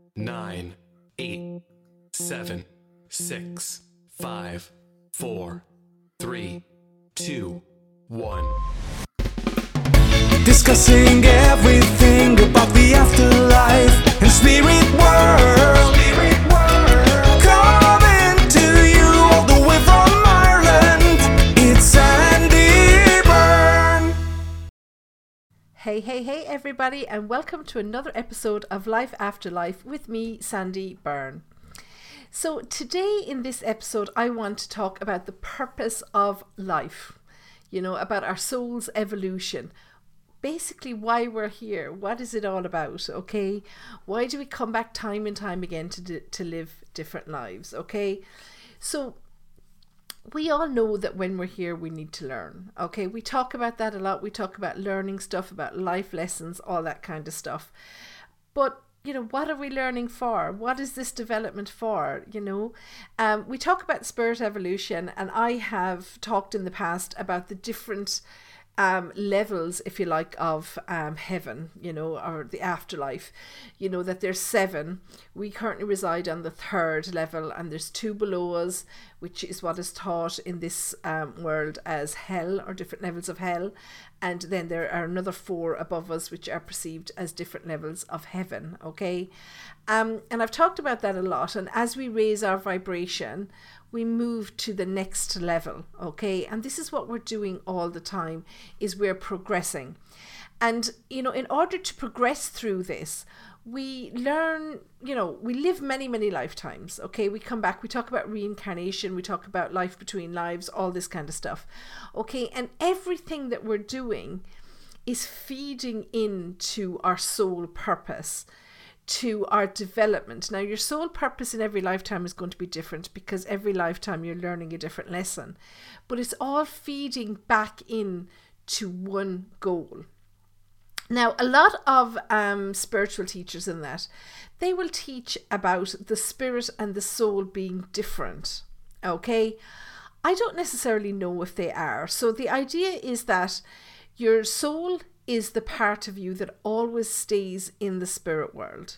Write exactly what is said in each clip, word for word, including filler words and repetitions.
nine, eight, seven, six, five, four, three, two, one. Discussing everything about the afterlife and spirit world. Spirit world. Coming to you all the way from Ireland. It's Sandy Byrne. Hey, hey, hey, everybody, and welcome to another episode of Life After Life with me, Sandy Byrne. So today in this episode, I want to talk about the purpose of life, you know, about our soul's evolution. Basically, why we're here. What is it all about? Okay, why do we come back time and time again to d- to live different lives? Okay, so we all know that when we're here, we need to learn. Okay, we talk about that a lot. We talk about learning stuff, about life lessons, all that kind of stuff. But you know, what are we learning for? What is this development for? You know, um, we talk about spirit evolution, and I have talked in the past about the different Um, levels, if you like, of um, heaven, you know, or the afterlife. You know that there's seven. We currently reside on the third level, and there's two below us, which is what is taught in this um, world as hell, or different levels of hell. And then there are another four above us, which are perceived as different levels of heaven. Okay, um, and I've talked about that a lot. And as we raise our vibration, we move to the next level. Okay, and this is what we're doing all the time, is we're progressing. And you know, in order to progress through this, we learn, you know, we live many many lifetimes. Okay, we come back, we talk about reincarnation, we talk about life between lives, all this kind of stuff. Okay, and everything that we're doing is feeding into our soul purpose, to our development. Now, your soul purpose in every lifetime is going to be different, because every lifetime you're learning a different lesson, but it's all feeding back in to one goal. Now, a lot of um, spiritual teachers in that, they will teach about the spirit and the soul being different. Okay, I don't necessarily know if they are. So the idea is that your soul is the part of you that always stays in the spirit world,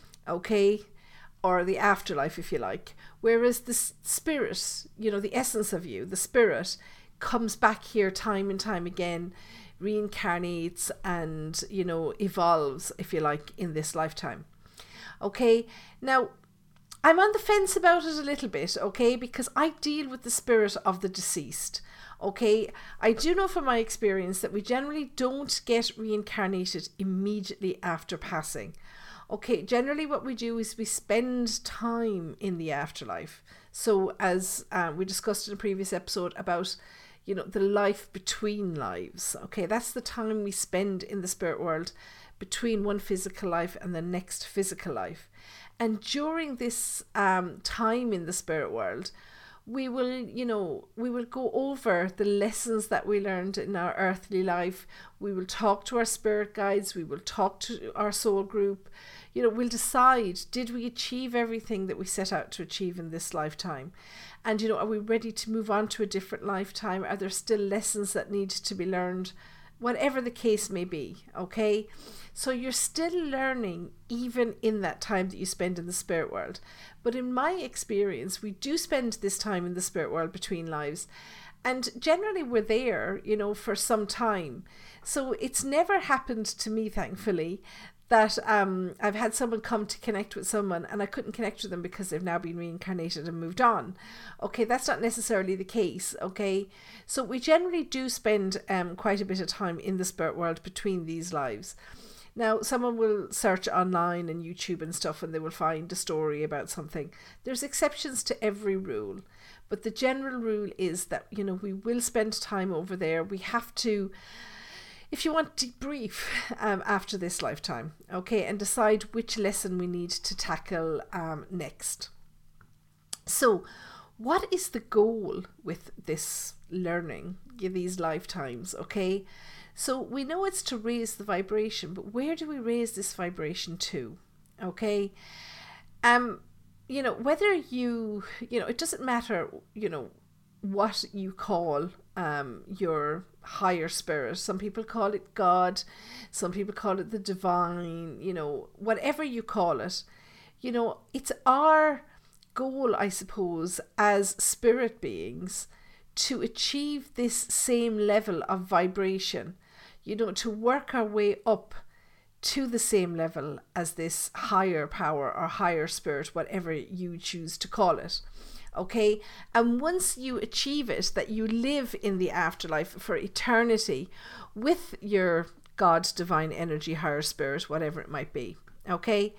okay, or the afterlife, if you like, whereas the spirit, you know, the essence of you, the spirit, comes back here time and time again, reincarnates and, you know, evolves, if you like, in this lifetime. Okay, now I'm on the fence about it a little bit, okay, because I deal with the spirit of the deceased. Okay, I do know from my experience that we generally don't get reincarnated immediately after passing. Okay, generally what we do is we spend time in the afterlife. So as uh, we discussed in a previous episode about, you know, the life between lives. Okay, that's the time we spend in the spirit world between one physical life and the next physical life. And during this um, time in the spirit world, we will, you know, we will go over the lessons that we learned in our earthly life. We will talk to our spirit guides. We will talk to our soul group. You know, we'll decide, did we achieve everything that we set out to achieve in this lifetime? And, you know, are we ready to move on to a different lifetime? Are there still lessons that need to be learned? Whatever the case may be, okay? So you're still learning even in that time that you spend in the spirit world. But in my experience, we do spend this time in the spirit world between lives. And generally we're there, you know, for some time. So it's never happened to me, thankfully, that um, I've had someone come to connect with someone and I couldn't connect with them because they've now been reincarnated and moved on. Okay, that's not necessarily the case, okay? So we generally do spend um, quite a bit of time in the spirit world between these lives. Now, someone will search online and YouTube and stuff and they will find a story about something. There's exceptions to every rule, but the general rule is that, you know, we will spend time over there. We have to, if you want, debrief um, after this lifetime, okay, and decide which lesson we need to tackle um, next. So what is the goal with this learning, these lifetimes, okay? So we know it's to raise the vibration, but where do we raise this vibration to? Okay. Um, you know, whether you, you know, it doesn't matter, you know, what you call um your higher spirit. Some people call it God, some people call it the divine, you know, whatever you call it. you know, it's our goal, I suppose, as spirit beings to achieve this same level of vibration, you know, to work our way up to the same level as this higher power or higher spirit, whatever you choose to call it. Okay, and once you achieve it, that you live in the afterlife for eternity with your God, divine energy, higher spirit, whatever it might be. Okay,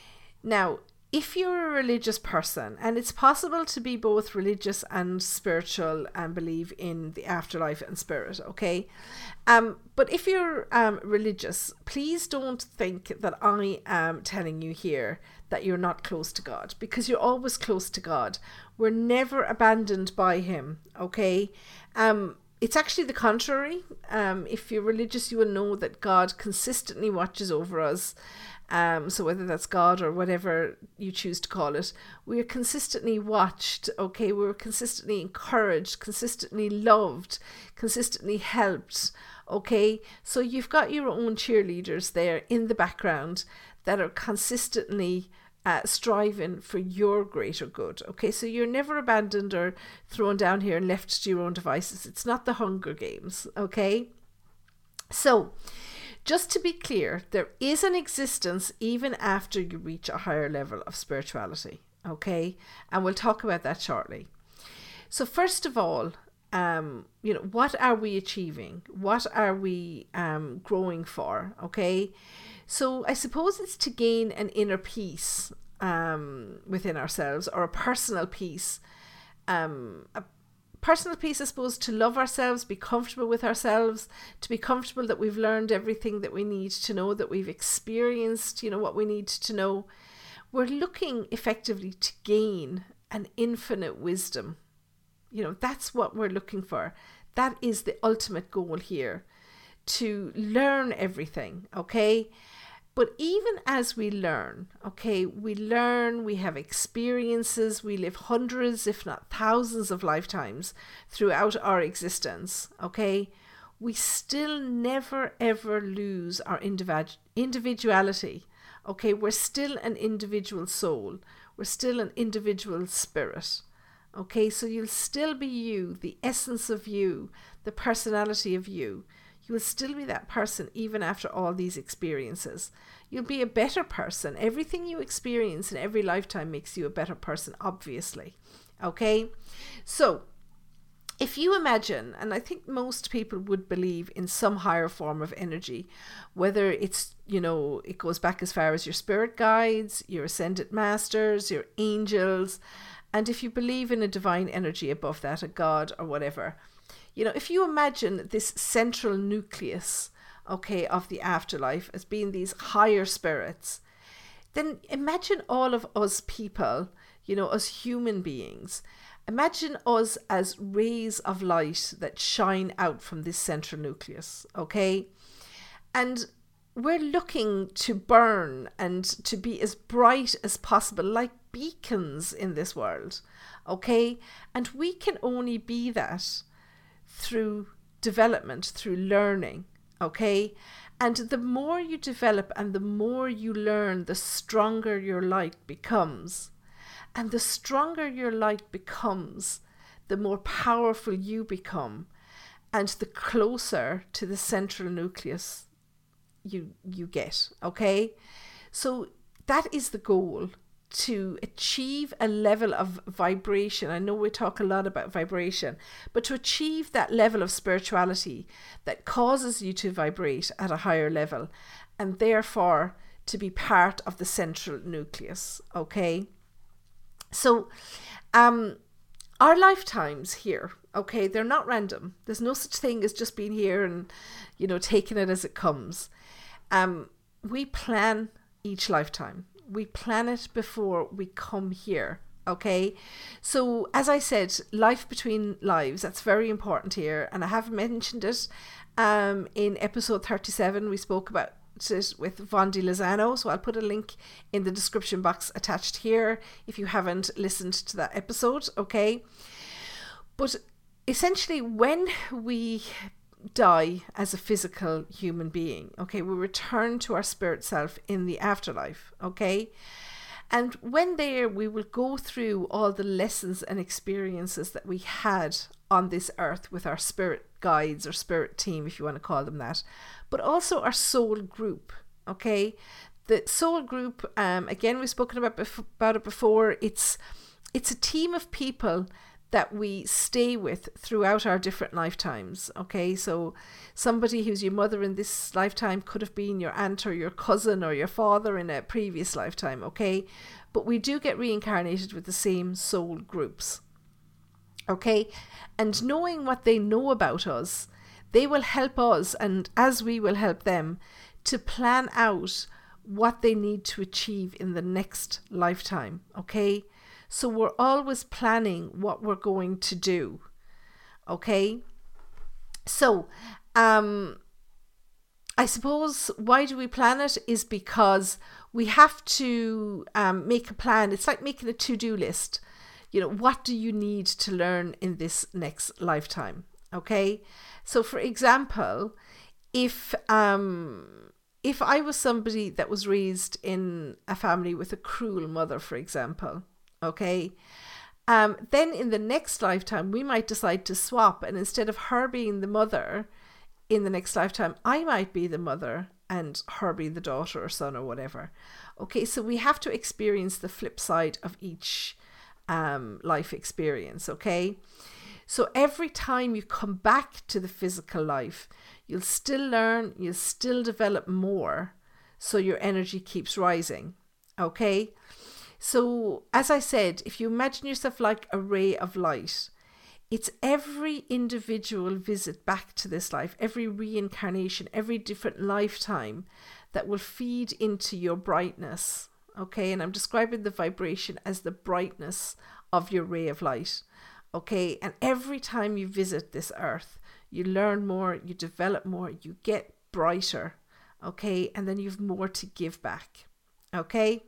now if you're a religious person, and it's possible to be both religious and spiritual and believe in the afterlife and spirit, okay, um but if you're um religious, please don't think that I am telling you here that you're not close to God, because you're always close to God. We're never abandoned by him. Okay, um it's actually the contrary. Um if you're religious, you will know that God consistently watches over us. Um, so whether that's God or whatever you choose to call it, we are consistently watched, okay? We're consistently encouraged, consistently loved, consistently helped, okay? So you've got your own cheerleaders there in the background that are consistently uh, striving for your greater good, okay? So you're never abandoned or thrown down here and left to your own devices. It's not the Hunger Games, okay? So just to be clear, there is an existence even after you reach a higher level of spirituality, okay? And we'll talk about that shortly. So first of all, um, you know, what are we achieving? What are we um, growing for, okay? So I suppose it's to gain an inner peace um, within ourselves, or a personal peace, um, a personal peace, I suppose, to love ourselves, be comfortable with ourselves, to be comfortable that we've learned everything that we need to know, that we've experienced, you know, what we need to know. We're looking effectively to gain an infinite wisdom. You know, that's what we're looking for. That is the ultimate goal here, to learn everything, okay? But even as we learn, okay, we learn, we have experiences, we live hundreds, if not thousands of lifetimes throughout our existence, okay, we still never ever lose our individu- individuality, okay? We're still an individual soul. We're still an individual spirit, okay? So you'll still be you, the essence of you, the personality of you. You will still be that person even after all these experiences. You'll be a better person. Everything you experience in every lifetime makes you a better person, obviously. Okay? So, if you imagine, and I think most people would believe in some higher form of energy, whether it's, you know, it goes back as far as your spirit guides, your ascended masters, your angels, and if you believe in a divine energy above that, a God or whatever, you know, if you imagine this central nucleus, okay, of the afterlife as being these higher spirits, then imagine all of us people, you know, as human beings. Imagine us as rays of light that shine out from this central nucleus, okay? And we're looking to burn and to be as bright as possible, like beacons in this world, okay? And we can only be that through development, through learning, okay? And the more you develop and the more you learn, the stronger your light becomes. And the stronger your light becomes, the more powerful you become, and the closer to the central nucleus you you get, okay? So that is the goal, to achieve a level of vibration. I know we talk a lot about vibration, but to achieve that level of spirituality that causes you to vibrate at a higher level, and therefore to be part of the central nucleus, okay? So um our lifetimes here, okay, they're not random. There's no such thing as just being here and, you know, taking it as it comes. Um we plan each lifetime. We plan it before we come here, okay? So as I said, life between lives, that's very important here, and I have mentioned it um in episode thirty-seven. We spoke about it with Vondi Lozano, so I'll put a link in the description box attached here if you haven't listened to that episode, okay? But essentially, when we die as a physical human being, okay, we return to our spirit self in the afterlife, okay? And when there, we will go through all the lessons and experiences that we had on this earth with our spirit guides or spirit team, if you want to call them that, but also our soul group. Okay, the soul group, um, again, we've spoken about bef- about it before. It's it's a team of people that we stay with throughout our different lifetimes. Okay, so somebody who's your mother in this lifetime could have been your aunt or your cousin or your father in a previous lifetime. Okay, but we do get reincarnated with the same soul groups. Okay, and knowing what they know about us, they will help us, and as we will help them, to plan out what they need to achieve in the next lifetime. Okay, so we're always planning what we're going to do. Okay, so um I suppose why do we plan it is because we have to um, make a plan. It's like making a to-do list. You know, what do you need to learn in this next lifetime? Okay, so for example, if um if I was somebody that was raised in a family with a cruel mother, for example, okay, um, then in the next lifetime, we might decide to swap. And instead of her being the mother in the next lifetime, I might be the mother and her be the daughter or son or whatever. Okay, so we have to experience the flip side of each um, life experience, okay? So every time you come back to the physical life, you'll still learn, you'll still develop more, so your energy keeps rising, okay? So as I said, if you imagine yourself like a ray of light, it's every individual visit back to this life, every reincarnation, every different lifetime that will feed into your brightness, okay? And I'm describing the vibration as the brightness of your ray of light. Okay, and every time you visit this earth, you learn more, you develop more, you get brighter, okay, and then you've more to give back, okay?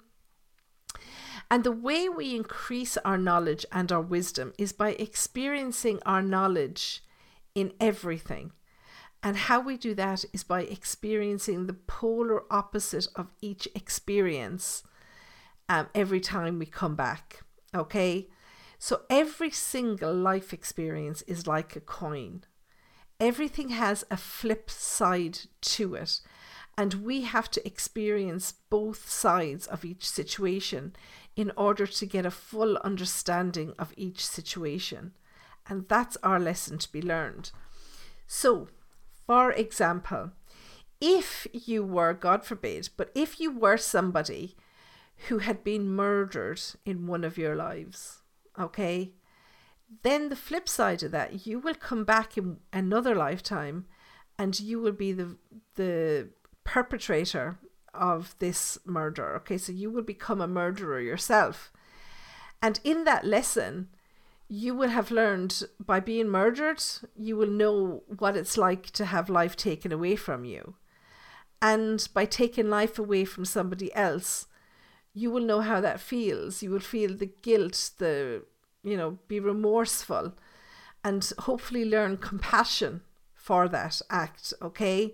And the way we increase our knowledge and our wisdom is by experiencing our knowledge in everything. And how we do that is by experiencing the polar opposite of each experience um, every time we come back, okay? So every single life experience is like a coin. Everything has a flip side to it. And we have to experience both sides of each situation in order to get a full understanding of each situation. And that's our lesson to be learned. So, for example, if you were, God forbid, but if you were somebody who had been murdered in one of your lives, okay, then the flip side of that, you will come back in another lifetime and you will be the the perpetrator of this murder. Okay, so you will become a murderer yourself. And in that lesson, you will have learned by being murdered, you will know what it's like to have life taken away from you. And by taking life away from somebody else, you will know how that feels. You will feel the guilt, the, you know, be remorseful, and hopefully learn compassion for that act, okay?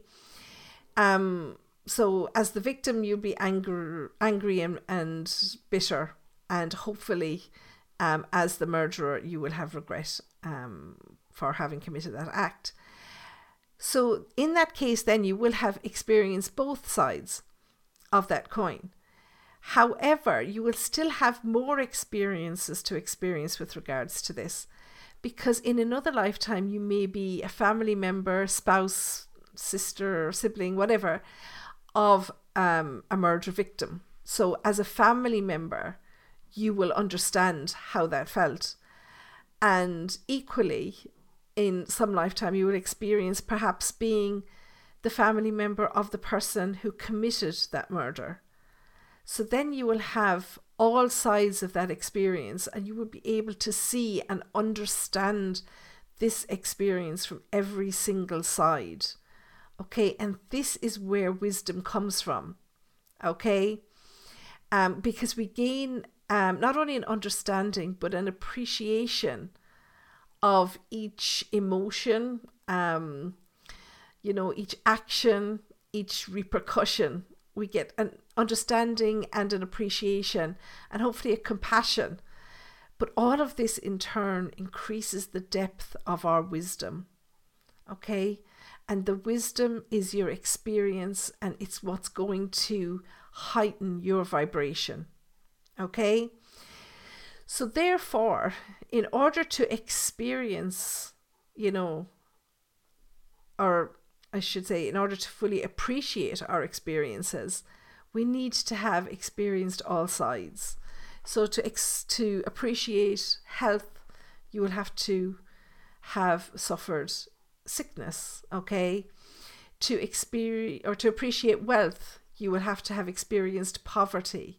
Um, so as the victim, you'll be angry, angry and, and bitter, and hopefully um, as the murderer, you will have regret um, for having committed that act. So in that case, then you will have experienced both sides of that coin. However, you will still have more experiences to experience with regards to this, because in another lifetime, you may be a family member, spouse, sister, sibling, whatever, of um, a murder victim. So as a family member, you will understand how that felt. And equally, in some lifetime, you will experience perhaps being the family member of the person who committed that murder. So then you will have all sides of that experience, and you will be able to see and understand this experience from every single side. Okay, and this is where wisdom comes from. Okay, um, because we gain um, not only an understanding, but an appreciation of each emotion, um, you know, each action, each repercussion we get an understanding and an appreciation and hopefully a compassion. But all of this in turn increases the depth of our wisdom. Okay? And the wisdom is your experience, and it's what's going to heighten your vibration. Okay? So therefore, in order to experience, you know, or I should say, in order to fully appreciate our experiences, we need to have experienced all sides. So to ex- to appreciate health, you will have to have suffered sickness, okay? To experience or to appreciate wealth, you will have to have experienced poverty.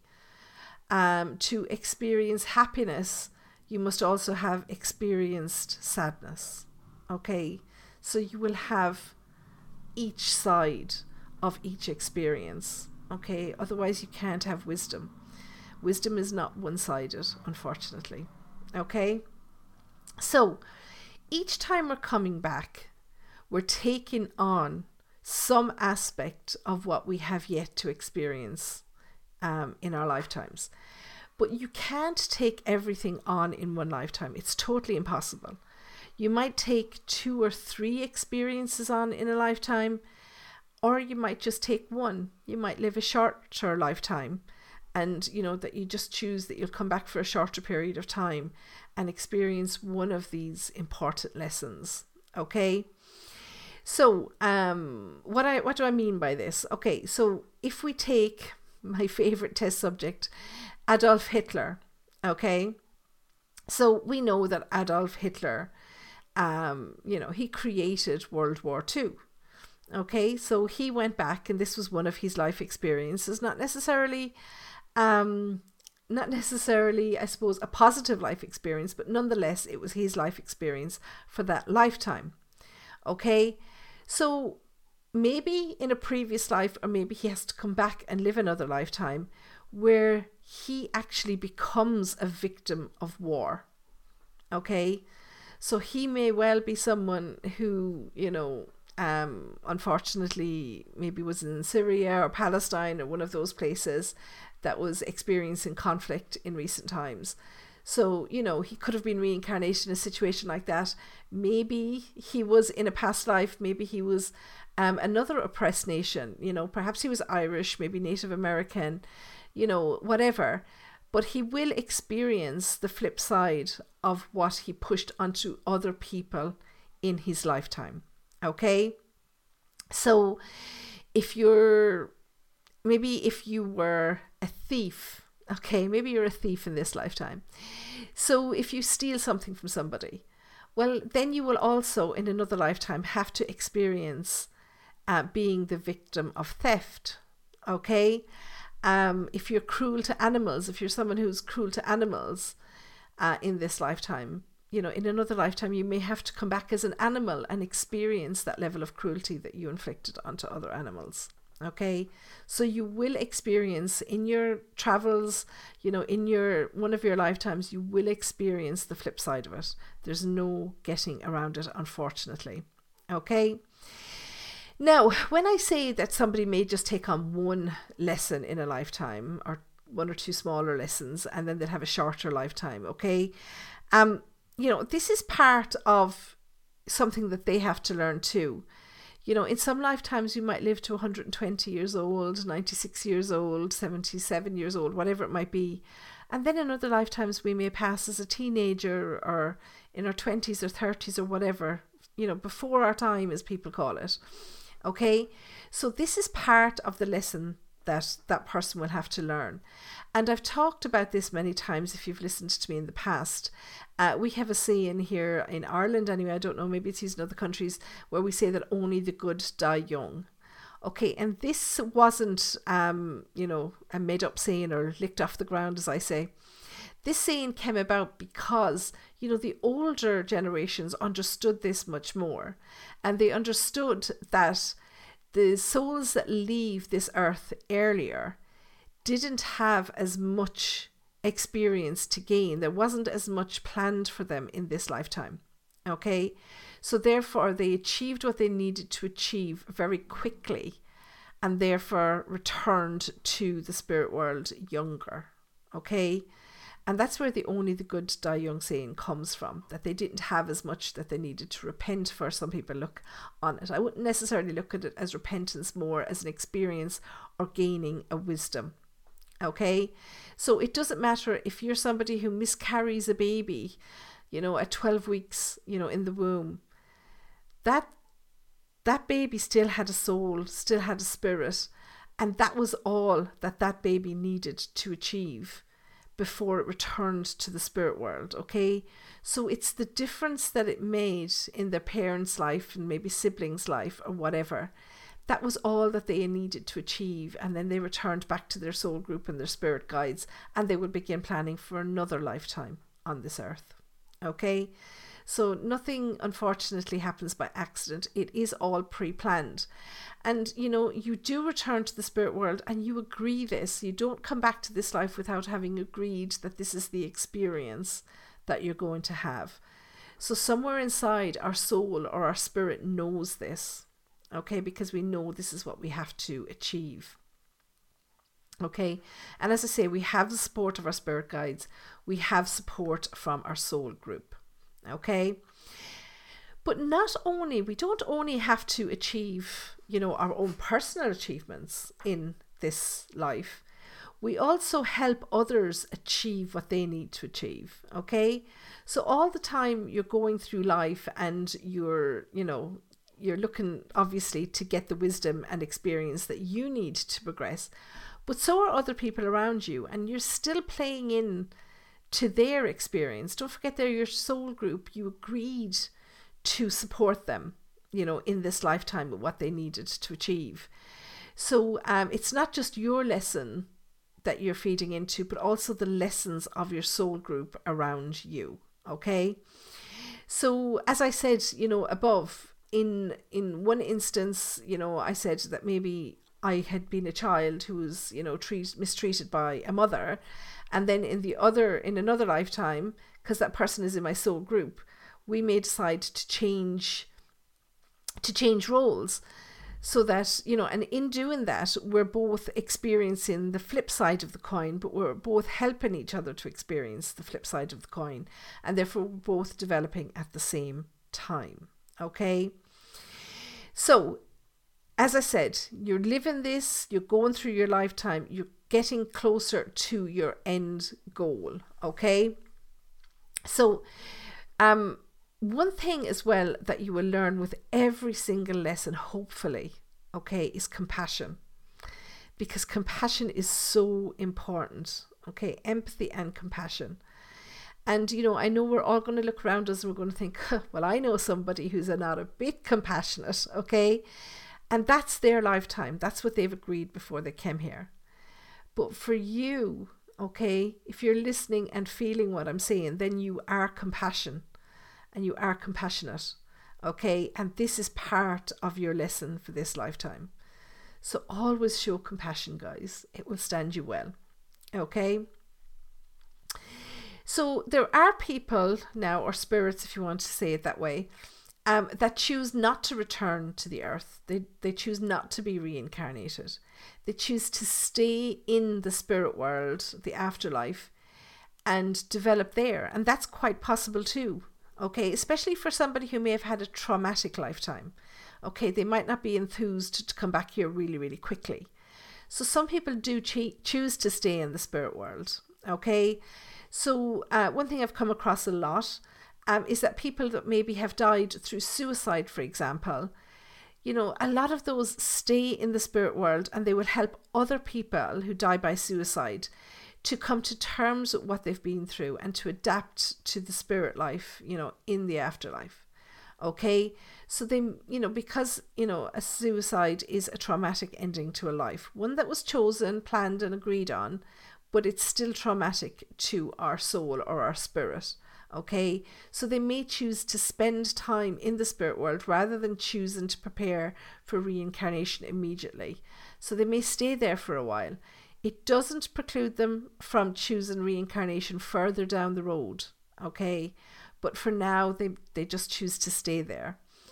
Um, to experience happiness, you must also have experienced sadness, okay? So you will have each side of each experience, okay? Otherwise you can't have wisdom. Wisdom is not one-sided, unfortunately, okay? So each time we're coming back, we're taking on some aspect of what we have yet to experience um, in our lifetimes. But you can't take everything on in one lifetime. It's totally impossible. You might take two or three experiences on in a lifetime, or you might just take one. You might live a shorter lifetime, and you know that you just choose that you'll come back for a shorter period of time and experience one of these important lessons. Okay? So, um, what I what do I mean by this? Okay, so if we take my favorite test subject, Adolf Hitler, okay? So we know that Adolf Hitler, um, you know, he created World War Two. Okay, so he went back, and this was one of his life experiences, not necessarily, um, not necessarily, I suppose, a positive life experience, but nonetheless, it was his life experience for that lifetime. Okay, so maybe in a previous life, or maybe he has to come back and live another lifetime where he actually becomes a victim of war. Okay, so he may well be someone who, you know, um, unfortunately maybe was in Syria or Palestine or one of those places that was experiencing conflict in recent times. So, you know, he could have been reincarnated in a situation like that. Maybe he was in a past life, maybe he was um, another oppressed nation, you know, perhaps he was Irish, maybe Native American, you know, whatever. But he will experience the flip side of what he pushed onto other people in his lifetime. Okay? So if you're, maybe if you were a thief, okay, maybe you're a thief in this lifetime. So if you steal something from somebody, well, then you will also in another lifetime have to experience uh, being the victim of theft. Okay? Um, if you're cruel to animals, if you're someone who's cruel to animals uh, in this lifetime, you know, in another lifetime, you may have to come back as an animal and experience that level of cruelty that you inflicted onto other animals. Okay, so you will experience in your travels, you know, in your one of your lifetimes, you will experience the flip side of it. There's no getting around it, unfortunately. Okay. Now, when I say that somebody may just take on one lesson in a lifetime, or one or two smaller lessons, and then they'll have a shorter lifetime, okay? Um, you know, this is part of something that they have to learn too. You know, in some lifetimes you might live to one hundred twenty years old, ninety-six years old, seventy-seven years old, whatever it might be. And then in other lifetimes we may pass as a teenager, or in our twenties or thirties or whatever, you know, before our time, as people call it. Okay, so this is part of the lesson that that person will have to learn. And I've talked about this many times if you've listened to me in the past. Uh, we have a saying here in Ireland anyway, I don't know, maybe it's used in other countries, where we say that only the good die young. Okay, and this wasn't, um, you know, a made up saying or licked off the ground, as I say. This saying came about because, you know, the older generations understood this much more, and they understood that the souls that leave this earth earlier didn't have as much experience to gain. There wasn't as much planned for them in this lifetime. Okay, so therefore they achieved what they needed to achieve very quickly, and therefore returned to the spirit world younger. Okay? And that's where the only the good die young saying comes from, that they didn't have as much that they needed to repent for. Some people look on it. I wouldn't necessarily look at it as repentance, more as an experience or gaining a wisdom. Okay? So it doesn't matter if you're somebody who miscarries a baby, you know, at twelve weeks, you know, in the womb. That that baby still had a soul, still had a spirit, and that was all that that baby needed to achieve before it returned to the spirit world. Okay, so it's the difference that it made in their parents' life and maybe siblings' life or whatever. That was all that they needed to achieve, and then they returned back to their soul group and their spirit guides, and they would begin planning for another lifetime on this earth. Okay, so nothing unfortunately happens by accident. It is all pre-planned. And you know, you do return to the spirit world and you agree this. You don't come back to this life without having agreed that this is the experience that you're going to have. So somewhere inside, our soul or our spirit knows this. Okay, because we know this is what we have to achieve. Okay, and as I say, we have the support of our spirit guides. We have support from our soul group. Okay, but not only, we don't only have to achieve, you know, our own personal achievements in this life. We also help others achieve what they need to achieve. Okay, so all the time you're going through life and you're, you know, you're looking obviously to get the wisdom and experience that you need to progress, but so are other people around you, and you're still playing in to their experience. Don't forget, they're your soul group. You agreed to support them, you know, in this lifetime with what they needed to achieve. So um, it's not just your lesson that you're feeding into, but also the lessons of your soul group around you. Okay, so as I said, you know, above, in in one instance, you know, I said that maybe I had been a child who was, you know, treat, mistreated by a mother, and then in the other, in another lifetime, because that person is in my soul group, we may decide to change, to change roles, so that, you know, and in doing that, we're both experiencing the flip side of the coin, but we're both helping each other to experience the flip side of the coin, and therefore we're both developing at the same time. Okay, so as I said, you're living this, you're going through your lifetime, you're getting closer to your end goal. Okay, so um one thing as well that you will learn with every single lesson, hopefully, okay, is compassion, because compassion is so important. Okay, empathy and compassion. And, you know, I know we're all going to look around us and we're going to think, well, I know somebody who's not a bit compassionate, okay? And that's their lifetime. That's what they've agreed before they came here. But for you, okay, if you're listening and feeling what I'm saying, then you are compassion and you are compassionate, okay? And this is part of your lesson for this lifetime. So always show compassion, guys. It will stand you well, okay? So there are people now, or spirits if you want to say it that way, um, that choose not to return to the earth. They, they choose not to be reincarnated. They choose to stay in the spirit world, the afterlife, and develop there. And that's quite possible too, okay? Especially for somebody who may have had a traumatic lifetime. Okay, they might not be enthused to come back here really, really quickly. So some people do cho- choose to stay in the spirit world, okay? So uh, one thing I've come across a lot um, is that people that maybe have died through suicide, for example, you know, a lot of those stay in the spirit world, and they will help other people who die by suicide to come to terms with what they've been through and to adapt to the spirit life, you know, in the afterlife. Okay, so they, you know, because, you know, a suicide is a traumatic ending to a life, one that was chosen, planned and agreed on, but it's still traumatic to our soul or our spirit. Okay, so they may choose to spend time in the spirit world rather than choosing to prepare for reincarnation immediately. So they may stay there for a while. It doesn't preclude them from choosing reincarnation further down the road. Okay, but for now they, they just choose to stay there.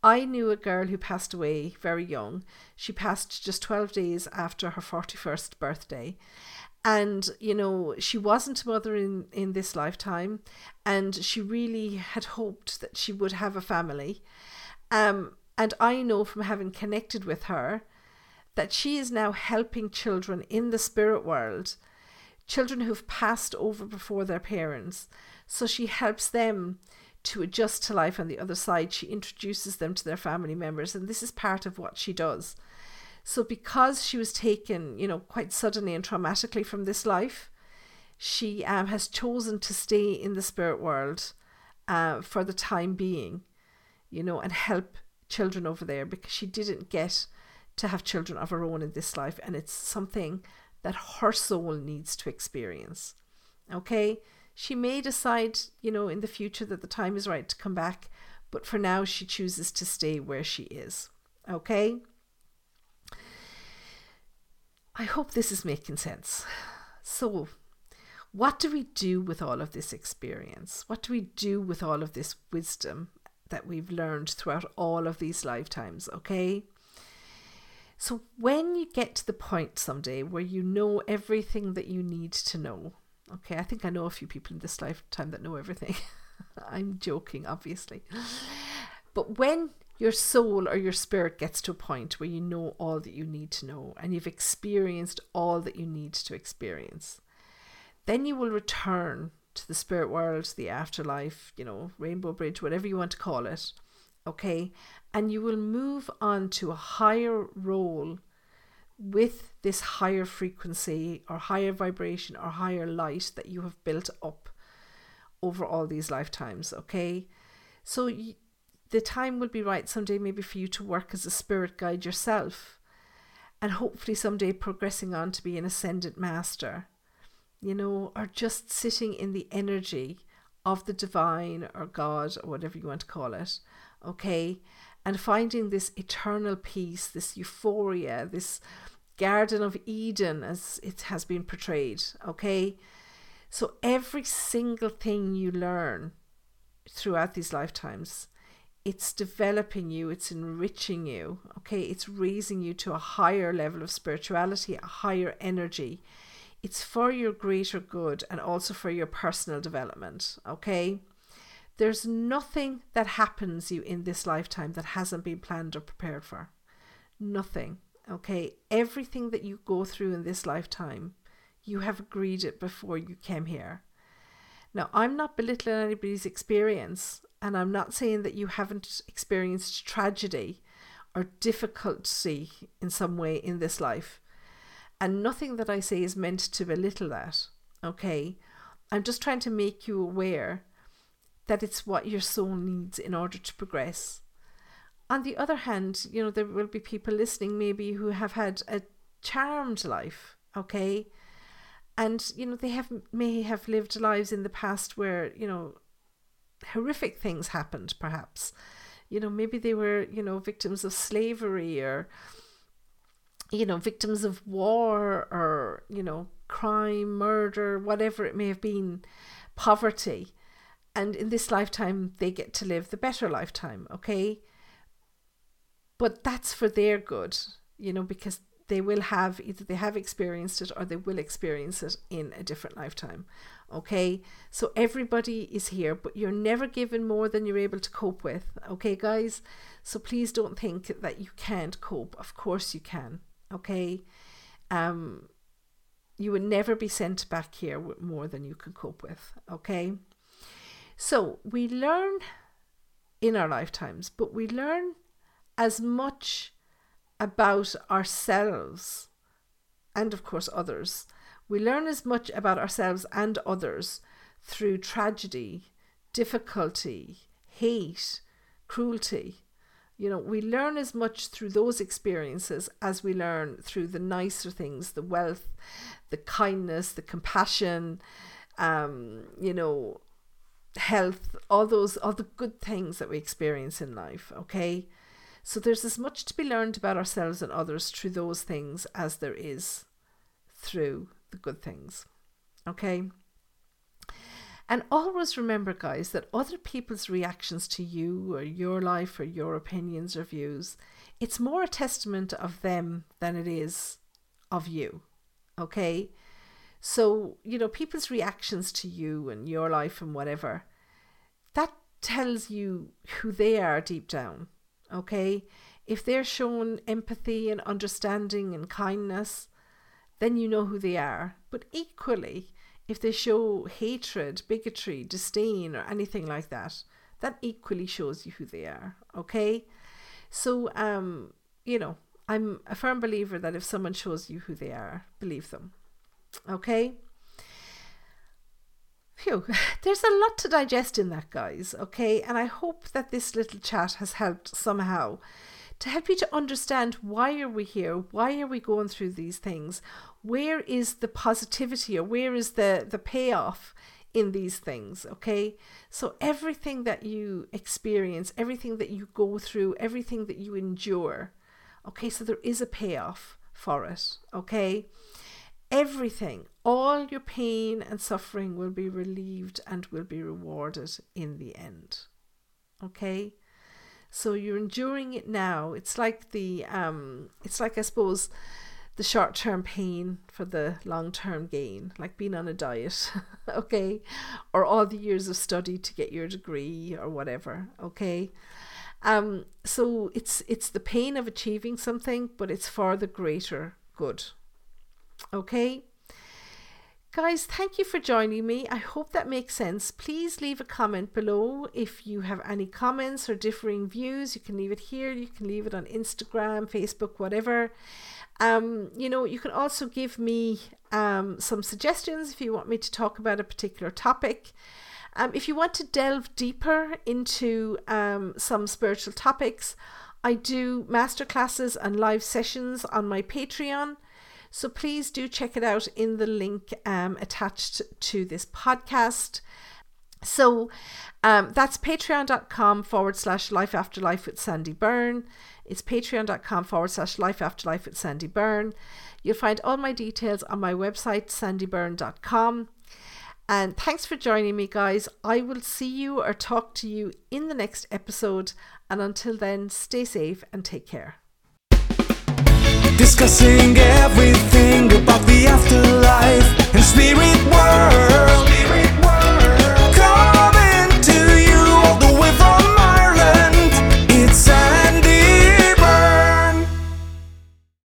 I knew a girl who passed away very young. She passed just twelve days after her forty-first birthday. And, you know, she wasn't a mother in, in this lifetime, and she really had hoped that she would have a family. Um, and I know from having connected with her that she is now helping children in the spirit world, children who've passed over before their parents. So she helps them to adjust to life on the other side. She introduces them to their family members, and this is part of what she does. So because she was taken, you know, quite suddenly and traumatically from this life, she um, has chosen to stay in the spirit world uh, for the time being, you know, and help children over there, because she didn't get to have children of her own in this life, and it's something that her soul needs to experience. Okay? She may decide, you know, in the future that the time is right to come back, but for now she chooses to stay where she is. Okay? I hope this is making sense. So, what do we do with all of this experience? What do we do with all of this wisdom that we've learned throughout all of these lifetimes? Okay? So when you get to the point someday where you know everything that you need to know, okay, I think I know a few people in this lifetime that know everything. I'm joking, obviously. But when your soul or your spirit gets to a point where you know all that you need to know, and you've experienced all that you need to experience, then you will return to the spirit world, the afterlife, you know, Rainbow Bridge, whatever you want to call it, okay? And you will move on to a higher role with this higher frequency or higher vibration or higher light that you have built up over all these lifetimes, okay? So y- the time will be right someday maybe for you to work as a spirit guide yourself, and hopefully someday progressing on to be an ascended master, you know, or just sitting in the energy of the divine or God or whatever you want to call it, okay? And finding this eternal peace, this euphoria, this Garden of Eden as it has been portrayed, okay? So every single thing you learn throughout these lifetimes, it's developing you, it's enriching you, okay? It's raising you to a higher level of spirituality, a higher energy. It's for your greater good and also for your personal development, okay? There's nothing that happens you in this lifetime that hasn't been planned or prepared for. Nothing, okay? Everything that you go through in this lifetime, you have agreed it before you came here. Now, I'm not belittling anybody's experience, and I'm not saying that you haven't experienced tragedy or difficulty in some way in this life. And nothing that I say is meant to belittle that, okay? I'm just trying to make you aware that it's what your soul needs in order to progress. On the other hand, you know, there will be people listening maybe who have had a charmed life, okay? And, you know, they have may have lived lives in the past where, you know, horrific things happened, perhaps. You know, maybe they were, you know, victims of slavery or, you know, victims of war or, you know, crime, murder, whatever it may have been, poverty. And in this lifetime, they get to live the better lifetime, okay? But that's for their good, you know, because they will have, either they have experienced it or they will experience it in a different lifetime, okay? So everybody is here, but you're never given more than you're able to cope with, okay, guys? So please don't think that you can't cope. Of course you can, okay? Um, you would never be sent back here with more than you can cope with, okay? So we learn in our lifetimes, but we learn as much about ourselves and of course others. We learn as much about ourselves and others through tragedy, difficulty, hate, cruelty. You know, we learn as much through those experiences as we learn through the nicer things, the wealth, the kindness, the compassion, um, you know, health, all those, all the good things that we experience in life, okay? So there's as much to be learned about ourselves and others through those things as there is through the good things, okay? And always remember, guys, that other people's reactions to you or your life or your opinions or views, it's more a testament of them than it is of you. Okay? So, you know, people's reactions to you and your life and whatever, that tells you who they are deep down. Okay? If they're showing empathy and understanding and kindness, then you know who they are. But equally, if they show hatred, bigotry, disdain, or anything like that, that equally shows you who they are. Okay? So, um, you know, I'm a firm believer that if someone shows you who they are, believe them. Okay? Phew, there's a lot to digest in that, guys. Okay? And I hope that this little chat has helped somehow to help you to understand, why are we here? Why are we going through these things? Where is the positivity, or where is the, the payoff in these things? Okay. So everything that you experience, everything that you go through, everything that you endure. Okay. So there is a payoff for it. Okay. Everything, all your pain and suffering will be relieved and will be rewarded in the end. Okay. So you're enduring it now. It's like the, um, it's like, I suppose, the short-term pain for the long-term gain, like being on a diet, okay? Or all the years of study to get your degree or whatever, okay? Um, so it's, it's the pain of achieving something, but it's for the greater good, okay? Guys, thank you for joining me. I hope that makes sense. Please leave a comment below if you have any comments or differing views. You can leave it here. You can leave it on Instagram, Facebook, whatever. Um, you know, you can also give me um, some suggestions if you want me to talk about a particular topic. Um, if you want to delve deeper into um, some spiritual topics, I do masterclasses and live sessions on my Patreon. So please do check it out in the link um, attached to this podcast. So um, that's patreon.com forward slash life after life with Sandy Byrne. It's patreon.com forward slash life after life with Sandy Byrne. You'll find all my details on my website, sandy byrne dot com. And thanks for joining me, guys. I will see you or talk to you in the next episode. And until then, stay safe and take care. Discussing everything about the afterlife and spirit world.